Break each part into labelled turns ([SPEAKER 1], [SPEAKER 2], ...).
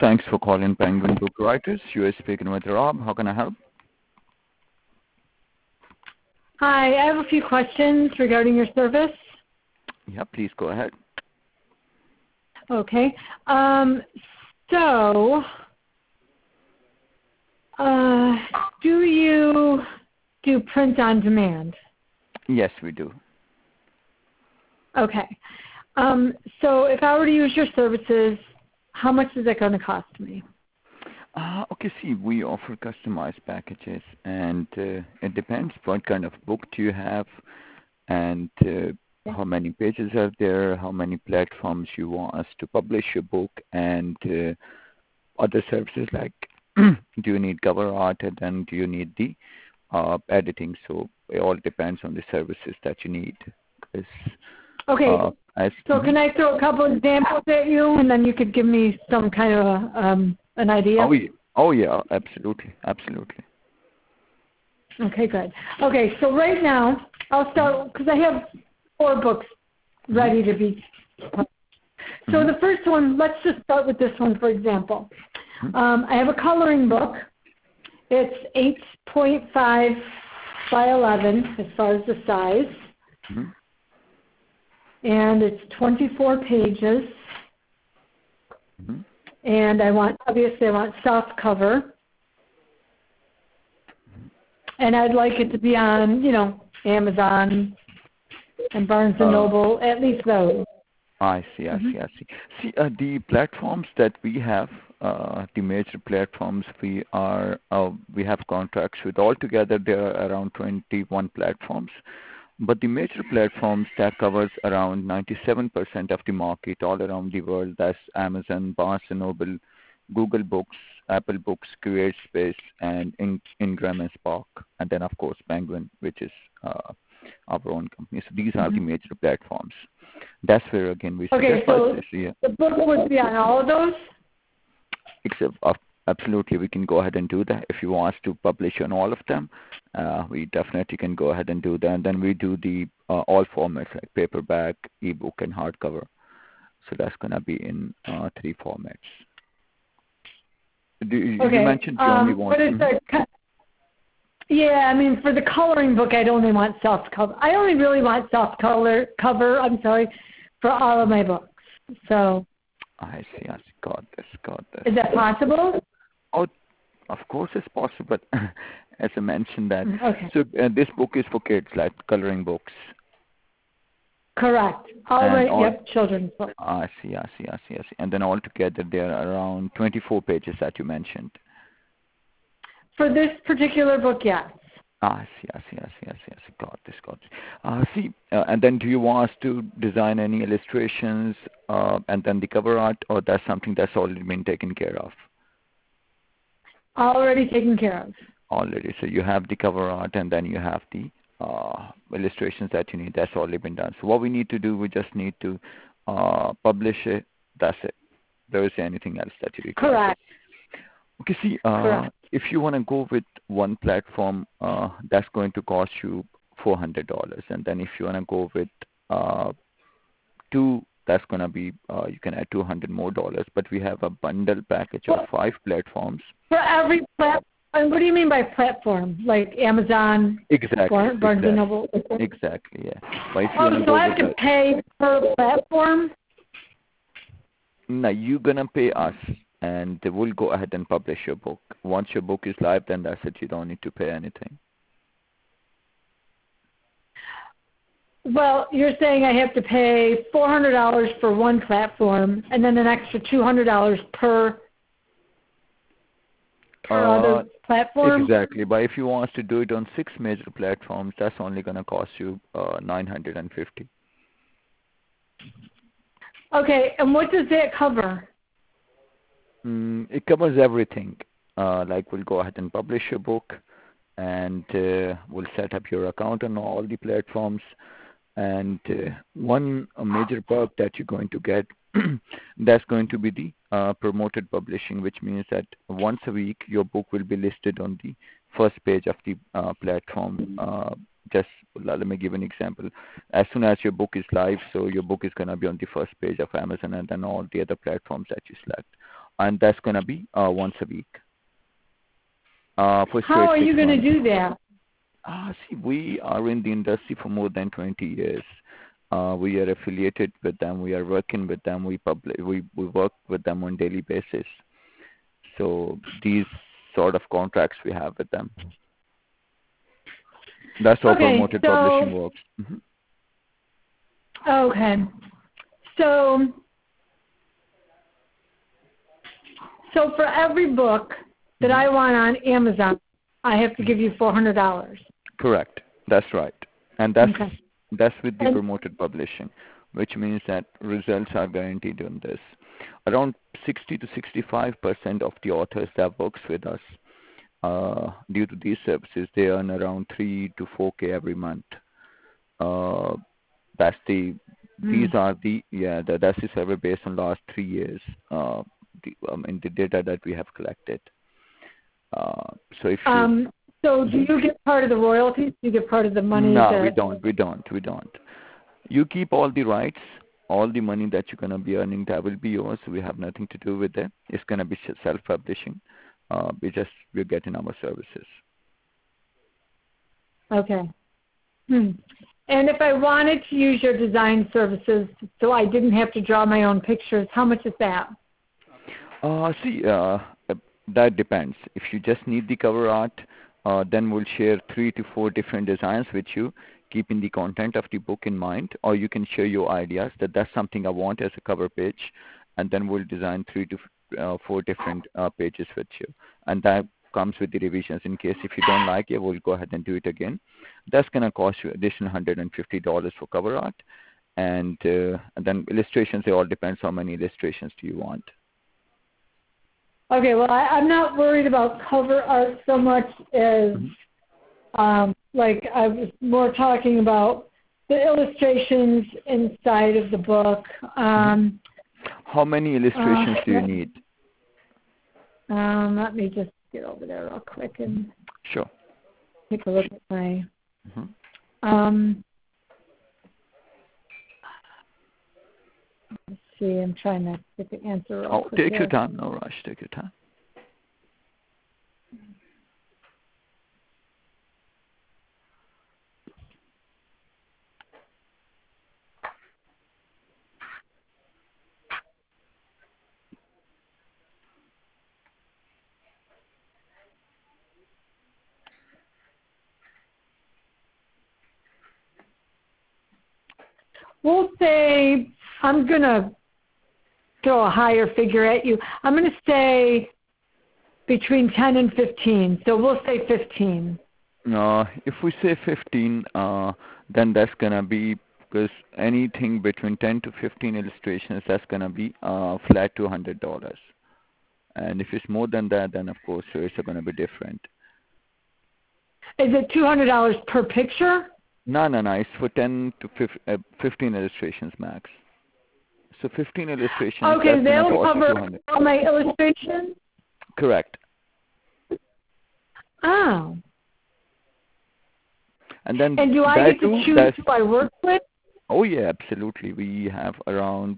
[SPEAKER 1] Thanks for calling Penguin Book Writers. You are speaking with Rob. How can I help?
[SPEAKER 2] Hi, I have a few questions regarding your service.
[SPEAKER 1] Yeah, please go ahead.
[SPEAKER 2] Okay. Do you do print on demand?
[SPEAKER 1] Yes, we do.
[SPEAKER 2] Okay. So if I were to use your services, how much is it going to cost me?
[SPEAKER 1] Okay, see, we offer customized packages, and it depends what kind of book do you have, and how many pages are there, how many platforms you want us to publish your book, and other services like do you need cover art, and then do you need the editing. So it all depends on the services that you need.
[SPEAKER 2] Okay. So can I throw a couple examples at you, and then you could give me some kind of an idea?
[SPEAKER 1] Oh yeah, absolutely.
[SPEAKER 2] Okay, good. Okay, so right now, I'll start, because I have 4 books ready to be published. So the first one, let's just start with this one, for example. I have a coloring book. It's 8.5 by 11 as far as the size. And it's 24 pages. And obviously I want soft cover. And I'd like it to be on, Amazon and Barnes & Noble, at least those.
[SPEAKER 1] I see. See, the platforms that we have, the major platforms, we have contracts with. Altogether, there are around 21 platforms. But the major platforms that covers around 97% of the market all around the world, that's Amazon, Barnes & Noble, Google Books, Apple Books, CreateSpace, and Ingram and Spark, and then, of course, Penguin, which is our own company. So these are the major platforms. That's where, again, we suggest
[SPEAKER 2] the book would be on all of those?
[SPEAKER 1] Except, absolutely, we can go ahead and do that. If you want us to publish on all of them, we definitely can go ahead and do that. And then we do the all formats like paperback, ebook, and hardcover. So that's going to be in 3 formats. You mentioned you only want...
[SPEAKER 2] Yeah, I mean, for the coloring book, I'd only want soft cover. I only really want soft cover, for all of my books. So...
[SPEAKER 1] I see. Got this.
[SPEAKER 2] Is that possible?
[SPEAKER 1] Oh, of course it's possible. As I mentioned that. So this book is for kids, like coloring books.
[SPEAKER 2] Correct. Yep, children's books.
[SPEAKER 1] I see. And then altogether there are around 24 pages that you mentioned.
[SPEAKER 2] For this particular book, yes.
[SPEAKER 1] I see. Got this. And then do you want us to design any illustrations and then the cover art, or that's something that's already been taken care of?
[SPEAKER 2] Already taken care of.
[SPEAKER 1] Already. So you have the cover art and then you have the illustrations that you need. That's already been done. So what we need to do, we just need to publish it. That's it. There isn't anything else that you require.
[SPEAKER 2] Correct.
[SPEAKER 1] Okay, see, if you want to go with one platform, that's going to cost you $400. And then if you want to go with 2, that's going to be, you can add $200 more. But we have a bundle package of 5 platforms.
[SPEAKER 2] For every platform? What do you mean by platform? Like Amazon?
[SPEAKER 1] Exactly.
[SPEAKER 2] Barnes & Noble?
[SPEAKER 1] Exactly, yeah. But if you
[SPEAKER 2] so I have to pay per platform?
[SPEAKER 1] No, you're going to pay us. And we'll go ahead and publish your book. Once your book is live, then that's it. You don't need to pay anything.
[SPEAKER 2] Well, you're saying I have to pay $400 for one platform, and then an extra $200 per other platform?
[SPEAKER 1] Exactly. But if you want us to do it on 6 major platforms, that's only going to cost you $950.
[SPEAKER 2] Okay, and what does that cover?
[SPEAKER 1] It covers everything. Like we'll go ahead and publish your book, and we'll set up your account on all the platforms. And one major perk that you're going to get, that's going to be the promoted publishing, which means that once a week your book will be listed on the first page of the platform. Just let me give an example. As soon as your book is live, so your book is going to be on the first page of Amazon and then all the other platforms that you select. and that's going to be once a week for
[SPEAKER 2] How
[SPEAKER 1] straight
[SPEAKER 2] are
[SPEAKER 1] 6
[SPEAKER 2] you going to
[SPEAKER 1] months.
[SPEAKER 2] do that?
[SPEAKER 1] See, we are in the industry for more than 20 years. We are affiliated with them. We are working with them. We work with them on daily basis. So these sort of contracts we have with them. That's how promoted publishing works.
[SPEAKER 2] Okay. So for every book that I want on Amazon, I have to give you $400.
[SPEAKER 1] Correct. That's right. And that's with the promoted publishing, which means that results are guaranteed on this. Around 60 to 65% of the authors that works with us, due to these services, they earn around 3 to 4K every month. That's the that's the survey based on last 3 years. The data that we have collected. So if
[SPEAKER 2] so do you get part of the royalties? Do you get part of the money?
[SPEAKER 1] No, we don't. You keep all the rights, all the money that you're going to be earning, that will be yours. We have nothing to do with it. It's going to be self-publishing. We're getting our services.
[SPEAKER 2] Okay. And if I wanted to use your design services so I didn't have to draw my own pictures, how much is that?
[SPEAKER 1] That depends. If you just need the cover art, then we'll share 3 to 4 different designs with you, keeping the content of the book in mind, or you can share your ideas that that's something I want as a cover page, and then we'll design 3 to 4 different pages with you. And that comes with the revisions. In case if you don't like it, we'll go ahead and do it again. That's going to cost you additional $150 for cover art. And then illustrations, it all depends how many illustrations do you want.
[SPEAKER 2] Okay, well, I'm not worried about cover art so much as, like, I was more talking about the illustrations inside of the book.
[SPEAKER 1] How many illustrations do you need?
[SPEAKER 2] Let me just get over there real quick and take a look at my. Let's see, I'm trying to get the answer real quick.
[SPEAKER 1] Take your time, no rush, take your time.
[SPEAKER 2] We'll say, I'm going to throw a higher figure at you. I'm going to say between 10 and 15. So we'll say 15.
[SPEAKER 1] If we say 15, then that's going to be, because anything between 10 to 15 illustrations, that's going to be flat to $100. And if it's more than that, then of course rates are going to be different.
[SPEAKER 2] Is it $200 per picture?
[SPEAKER 1] No. It's for 10 to 15 illustrations max. So 15 illustrations.
[SPEAKER 2] Okay, they'll cover all my illustrations?
[SPEAKER 1] Correct.
[SPEAKER 2] Oh.
[SPEAKER 1] And then
[SPEAKER 2] do I get to choose who I work with?
[SPEAKER 1] Oh yeah, absolutely. We have around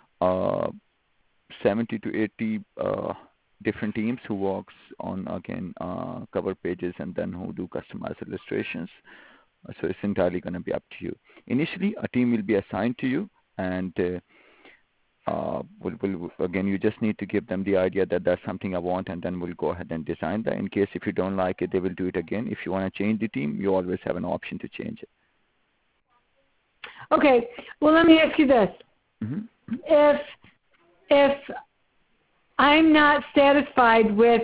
[SPEAKER 1] 70 to 80 different teams who works on cover pages and then who do customized illustrations. So it's entirely going to be up to you. Initially, a team will be assigned to you, and again, you just need to give them the idea that that's something I want, and then we'll go ahead and design that. In case if you don't like it, they will do it again. If you want to change the team, you always have an option to change it.
[SPEAKER 2] Okay. Well, let me ask you this. If I'm not satisfied with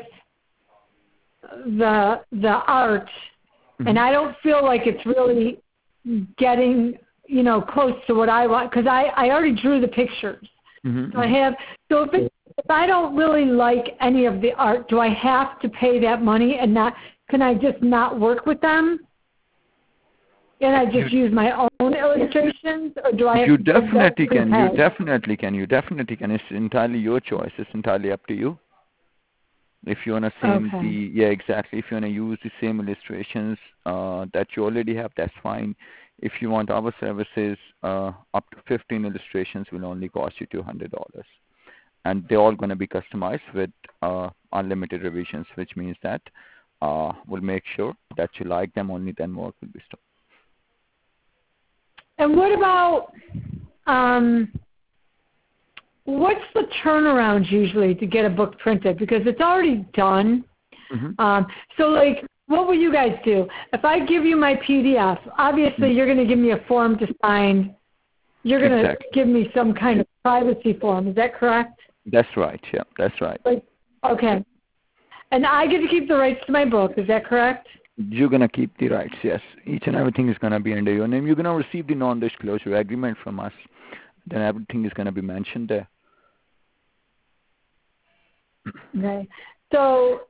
[SPEAKER 2] the art, and I don't feel like it's really getting, close to what I want, because I already drew the pictures. So if I don't really like any of the art, do I have to pay that money and can I just not work with them? Can I just use my own illustrations, or do I have to?
[SPEAKER 1] You definitely can. It's entirely your choice. It's entirely up to you. If you want to if you want to use the same illustrations that you already have, that's fine. If you want our services, up to 15 illustrations will only cost you $200. and they're all going to be customized with unlimited revisions, which means that we'll make sure that you like them, only then work will be stopped.
[SPEAKER 2] And what about what's the turnaround usually to get a book printed? Because it's already done.
[SPEAKER 1] Mm-hmm.
[SPEAKER 2] So, like, what will you guys do? If I give you my PDF, obviously you're going to give me a form to sign. You're going to give me some kind of privacy form. Is that correct?
[SPEAKER 1] That's right. Yeah, that's right.
[SPEAKER 2] Okay. And I get to keep the rights to my book. Is that correct?
[SPEAKER 1] You're going to keep the rights, yes. Each and everything is going to be under your name. You're going to receive the non-disclosure agreement from us. Then everything is going to be mentioned there.
[SPEAKER 2] Okay. So,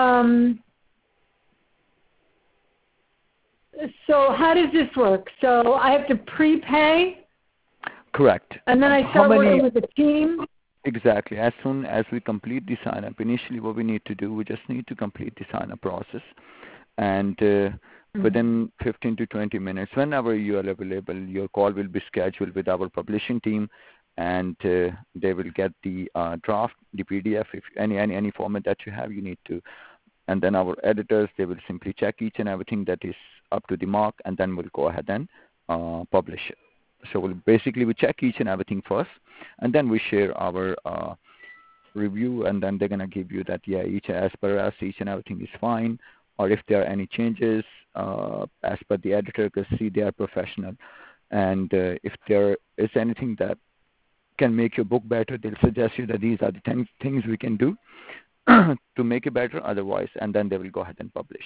[SPEAKER 2] so how does this work? So I have to prepay?
[SPEAKER 1] Correct.
[SPEAKER 2] And then I start working with the team?
[SPEAKER 1] Exactly. As soon as we complete the sign-up, initially what we need to do, we just need to complete the sign-up process. And within 15 to 20 minutes, whenever you are available, your call will be scheduled with our publishing team, and they will get the draft, the PDF, if any format that you have, you need to. And then our editors, they will simply check each and everything that is up to the mark, and then we'll go ahead and publish it. So we check each and everything first, and then we share our review, and then they're going to give you that, yeah, as per us, each and everything is fine. Or if there are any changes, as per the editor, because see, they are professional. And if there is anything that can make your book better, they'll suggest you that these are the things we can do to make it better otherwise, and then they will go ahead and publish.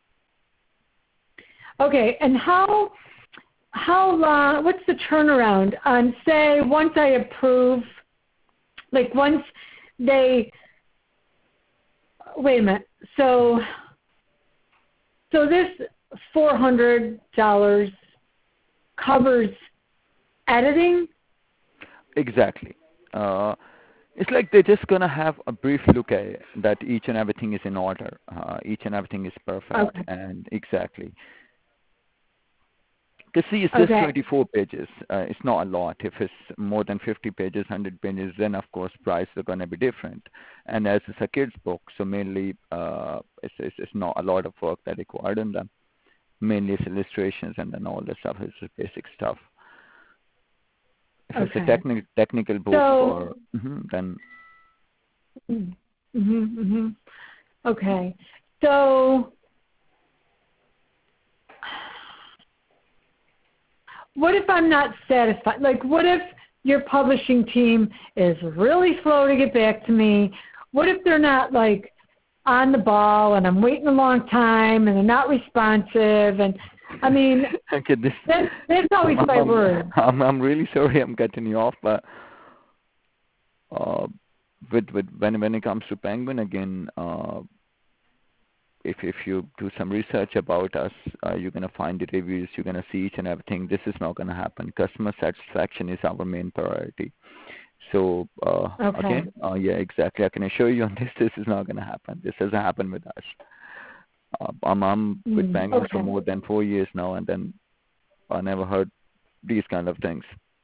[SPEAKER 2] Okay, and how long, what's the turnaround on, say, once I approve, like once they, wait a minute, so this $400 covers editing?
[SPEAKER 1] Exactly. It's like they're just going to have a brief look at it, that each and everything is in order. Each and everything is perfect.
[SPEAKER 2] Okay.
[SPEAKER 1] And exactly. Because see, it's just 24 pages. It's not a lot. If it's more than 50 pages, 100 pages, then of course prices are going to be different. And as it's a kid's book, so mainly it's not a lot of work that required in them. Mainly it's illustrations, and then all the stuff is just basic stuff. If it's a technical book, then.
[SPEAKER 2] Okay. So what if I'm not satisfied? Like, what if your publishing team is really slow to get back to me? What if they're not, like, on the ball, and I'm waiting a long time, and they're not responsive? And I mean,
[SPEAKER 1] okay,
[SPEAKER 2] that's always my word.
[SPEAKER 1] I'm really sorry I'm cutting you off, but when it comes to Penguin, again, if you do some research about us, you're going to find the reviews, you're going to see each and everything. This is not going to happen. Customer satisfaction is our main priority. So, again, yeah, exactly. I can assure you on this is not going to happen. This hasn't happened with us. I'm with Penguin for more than 4 years now, and then I never heard these kind of things.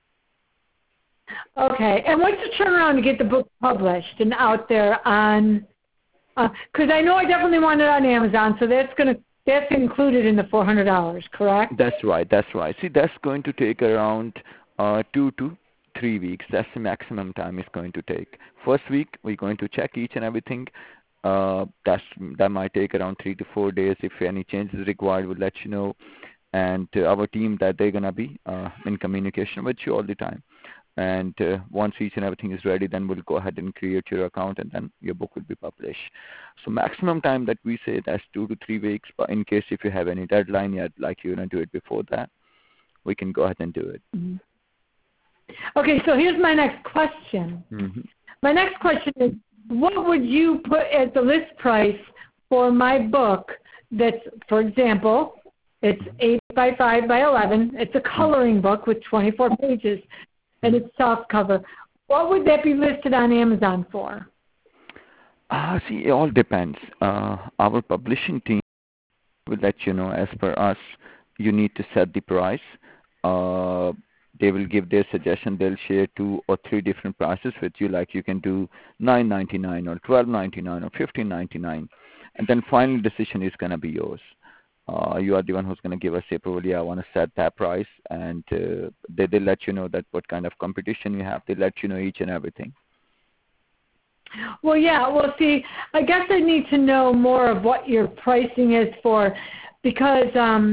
[SPEAKER 2] Okay. And what's the turnaround to get the book published and out there on? Because I know I definitely want it on Amazon, so that's included in the $400, correct?
[SPEAKER 1] That's right. See, that's going to take around 2 to 3 weeks. That's the maximum time it's going to take. First week, we're going to check each and everything. That might take around 3 to 4 days. If any changes required, we'll let you know. And our team, that they're going to be in communication with you all the time. And once each and everything is ready, then we'll go ahead and create your account, and then your book will be published. So maximum time that we say, that's 2 to 3 weeks. But in case if you have any deadline, you'd like you to do it before that, we can go ahead and do it.
[SPEAKER 2] Mm-hmm. Okay, so here's my next question.
[SPEAKER 1] Mm-hmm.
[SPEAKER 2] My next question is, what would you put as the list price for my book that's, for example, it's 8 by 5 by 11. It's a coloring book with 24 pages, and it's soft cover. What would that be listed on Amazon for?
[SPEAKER 1] See, it all depends. Our publishing team will let you know. As per us, you need to set the price. They will give their suggestion. They'll share 2 or 3 different prices with you, like you can do $9.99 or $12.99 or $15.99, and then final decision is going to be yours. You are the one who's going to give us the approval. Yeah, I want to set that price, and they let you know that what kind of competition you have. They let you know each and everything.
[SPEAKER 2] Well, yeah. Well, see, I guess I need to know more of what your pricing is for, because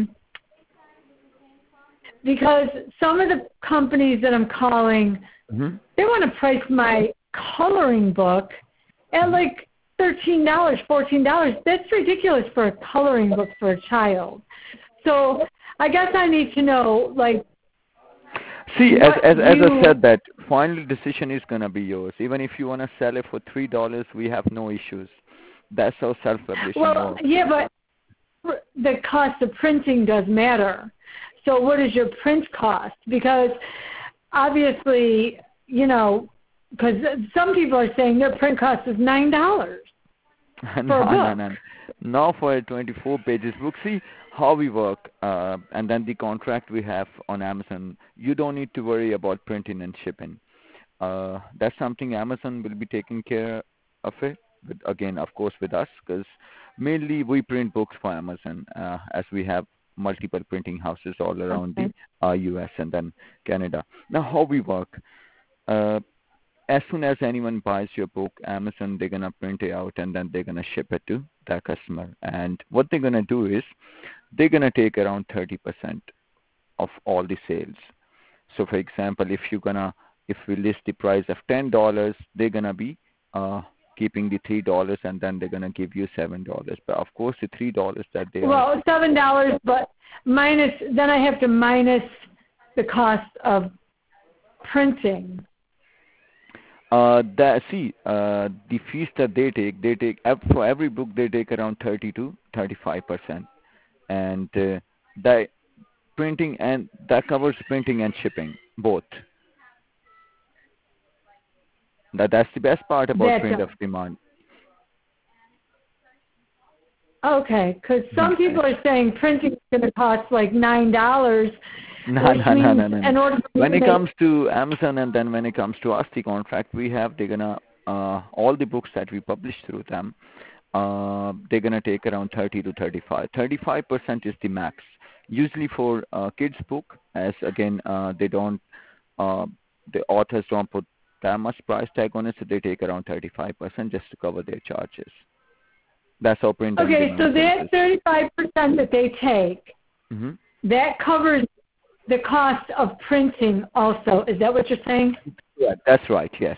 [SPEAKER 2] some of the companies that I'm calling, they want to price my coloring book at like $13, $14. That's ridiculous for a coloring book for a child. So I guess I need to know, like,
[SPEAKER 1] see, as I said, that final decision is going to be yours. Even if you want to sell it for $3, we have no issues. That's how self-publishing works.
[SPEAKER 2] Yeah, but the cost of printing does matter. So what is your print cost? Because obviously, because some people are saying their print cost is $9 for a book.
[SPEAKER 1] No. Now for a 24 pages book, see how we work, and then the contract we have on Amazon, you don't need to worry about printing and shipping. That's something Amazon will be taking care of it, again, of course, with us, because mainly we print books for Amazon, as we have multiple printing houses all around the U.S. and then Canada. Now, how we work, as soon as anyone buys your book, Amazon, they're going to print it out, and then they're going to ship it to their customer. And what they're going to do is they're going to take around 30% of all the sales. So, for example, if we list the price of $10, they're going to be keeping the $3, and then they're going to give you $7. But of course, the $3 that they
[SPEAKER 2] $7, but then I have to minus the cost of printing.
[SPEAKER 1] The fees that they take for every book they take around 30 to 35%, and the printing, and that covers printing and shipping both. That's the best part about print of demand.
[SPEAKER 2] Okay, because some people are saying printing is going to cost like $9.
[SPEAKER 1] No. When it comes to Amazon, and then when it comes to us, the contract we have, they're gonna all the books that we publish through them, they're gonna take around 30 to 35. 35% is the max. Usually for kids' book, as again the authors don't put that much price tag on it, so they take around 35% just to cover their charges. That's how print.
[SPEAKER 2] Okay, so that 35% that they take, that covers the cost of printing also. Is that what you're saying?
[SPEAKER 1] Yeah, that's right, yes.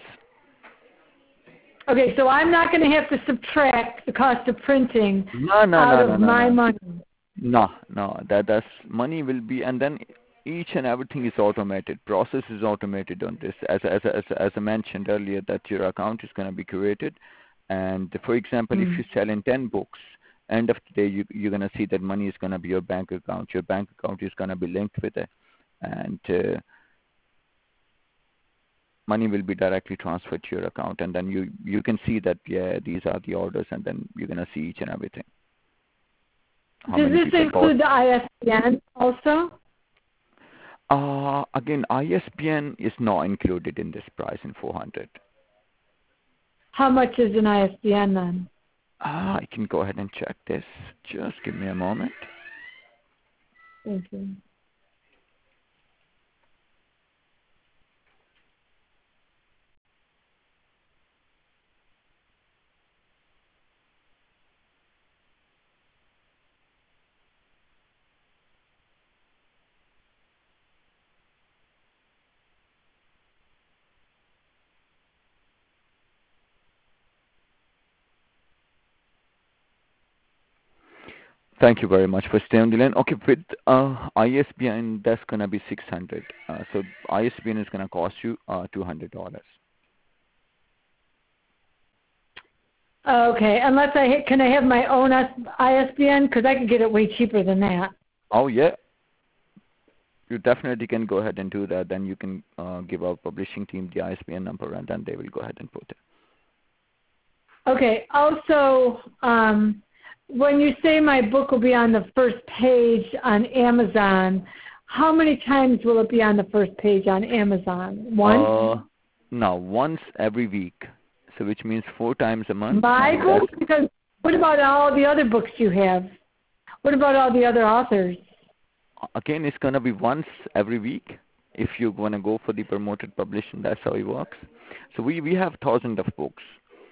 [SPEAKER 2] Okay, so I'm not going to have to subtract the cost of printing out of my money.
[SPEAKER 1] No, that's money will be, and then each and everything is automated. Process is automated on this. As I mentioned earlier, that your account is going to be created, and for example, if you sell in 10 books, end of the day you're going to see that money is going to be your bank account. Your bank account is going to be linked with it, and money will be directly transferred to your account, and then you can see that, yeah, these are the orders, and then you're going to see each and everything.
[SPEAKER 2] Does this include the ISBN also?
[SPEAKER 1] Again, ISBN is not included in this price in 400.
[SPEAKER 2] How much is an ISBN then?
[SPEAKER 1] I can go ahead and check this. Just give me a moment.
[SPEAKER 2] Thank you.
[SPEAKER 1] Thank you very much for staying on the line. Okay, with ISBN, that's going to be 600. So ISBN is going to cost you $200.
[SPEAKER 2] Okay, unless can I have my own ISBN? Because I could get it way cheaper than that.
[SPEAKER 1] Oh, yeah. You definitely can go ahead and do that. Then you can give our publishing team the ISBN number, and then they will go ahead and put it.
[SPEAKER 2] Okay, also, when you say my book will be on the first page on Amazon, how many times will it be on the first page on Amazon? Once?
[SPEAKER 1] No, once every week. So which means 4 times a month.
[SPEAKER 2] My book? Because what about all the other books you have? What about all the other authors?
[SPEAKER 1] Again, it's going to be once every week. If you want to go for the promoted publishing, that's how it works. So we have thousands of books.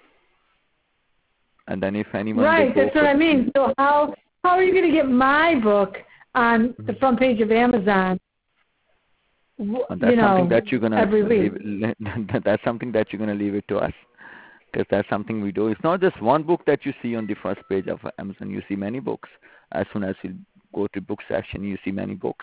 [SPEAKER 1] And then if anyone...
[SPEAKER 2] Right, that's what I mean. So how are you going to get my book on the front page of Amazon?
[SPEAKER 1] That's something that you're going to
[SPEAKER 2] every week.
[SPEAKER 1] That's something that you're going to leave it to us. Because that's something we do. It's not just one book that you see on the first page of Amazon. You see many books. As soon as you go to book section, you see many books.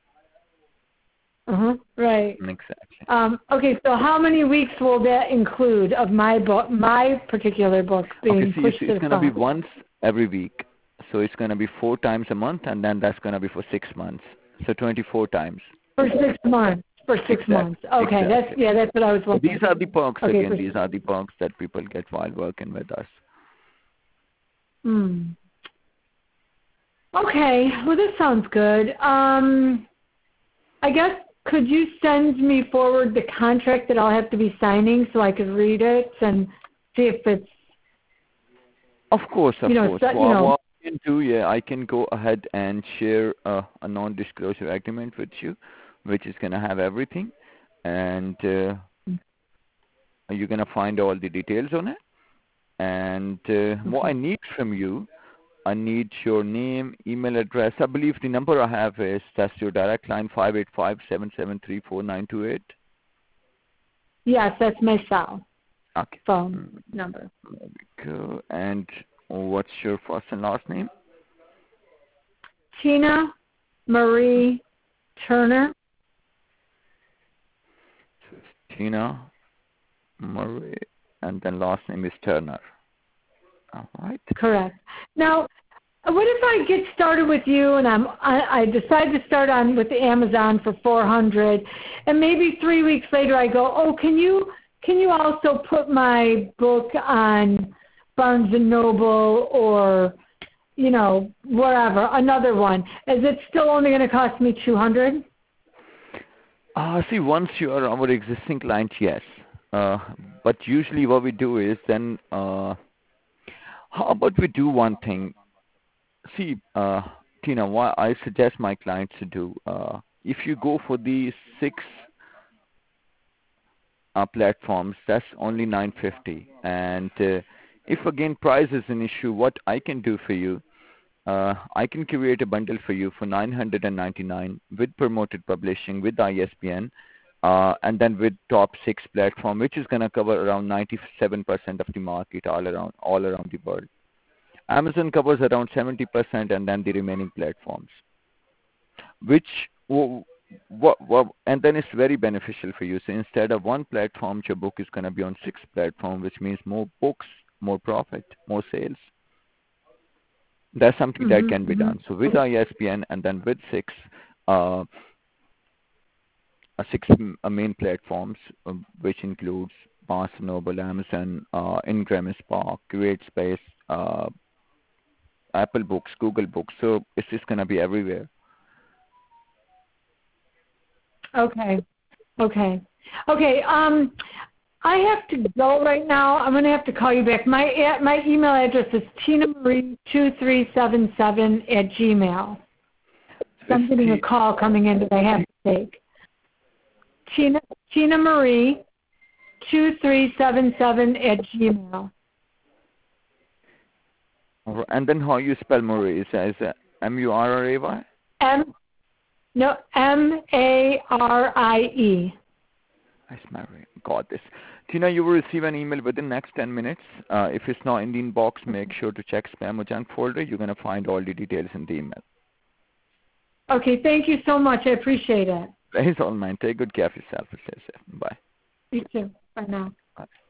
[SPEAKER 2] Right.
[SPEAKER 1] Exactly.
[SPEAKER 2] Okay, so how many weeks will that include of my book, my particular book being pushed to the front?
[SPEAKER 1] It's going to be once every week. So it's going to be 4 times a month, and then that's going to be for 6 months. So 24 times.
[SPEAKER 2] For 6 months. For 6 months. Okay,
[SPEAKER 1] exactly.
[SPEAKER 2] That's what I was wondering.
[SPEAKER 1] So these are the perks again. These are the perks that people get while working with us.
[SPEAKER 2] Okay, well this sounds good. I guess could you send me forward the contract that I'll have to be signing so I could read it and see if it's...
[SPEAKER 1] Of course. What I can do, I can go ahead and share a non-disclosure agreement with you, which is going to have everything, and you're going to find all the details on it. And what I need from you, I need your name, email address. I believe the number I have is, that's your direct line, 585-773-4928.
[SPEAKER 2] Yes, that's my cell
[SPEAKER 1] phone
[SPEAKER 2] number.
[SPEAKER 1] There we go. And what's your first and last name?
[SPEAKER 2] Tina Marie Turner.
[SPEAKER 1] Tina Marie, and then last name is Turner. All right.
[SPEAKER 2] Correct. Now, what if I get started with you and I decide to start on with Amazon for $400, and maybe 3 weeks later I go, oh, can you also put my book on Barnes and Noble or wherever, another one? Is it still only going to cost me $200?
[SPEAKER 1] See, once you are our existing client, yes. But usually what we do is then, how about we do one thing? See, Tina, what I suggest my clients to do, if you go for the 6 platforms, that's only $950. And if again price is an issue, what I can do for you, I can create a bundle for you for $999 with promoted publishing, with ISBN, and then with top 6 platform, which is going to cover around 97% of the market all around the world. Amazon covers around 70%, and then the remaining platforms, and then it's very beneficial for you. So instead of 1 platform, your book is going to be on 6 platforms, which means more books, more profit, more sales. That's something that can be done. So with ISBN and then with 6 main platforms, which includes Barnes & Noble, Amazon, Ingram Spark, CreateSpace, Apple Books, Google Books. So it's just going to be everywhere.
[SPEAKER 2] Okay. I have to go right now. I'm going to have to call you back. My email address is tinamarie2377@gmail. So I'm getting a call coming in that I have to take. tinamarie2377@gmail.
[SPEAKER 1] And then how you spell Marie? Is Murray?
[SPEAKER 2] Marie.
[SPEAKER 1] Nice, Marie. Got this. Tina, you will receive an email within the next 10 minutes. If it's not in the inbox, make sure to check spam or junk folder. You're going to find all the details in the email.
[SPEAKER 2] Okay, thank you so much. I appreciate it.
[SPEAKER 1] It's all mine. Take good care of yourself. Bye.
[SPEAKER 2] You too. Bye now.
[SPEAKER 1] Bye.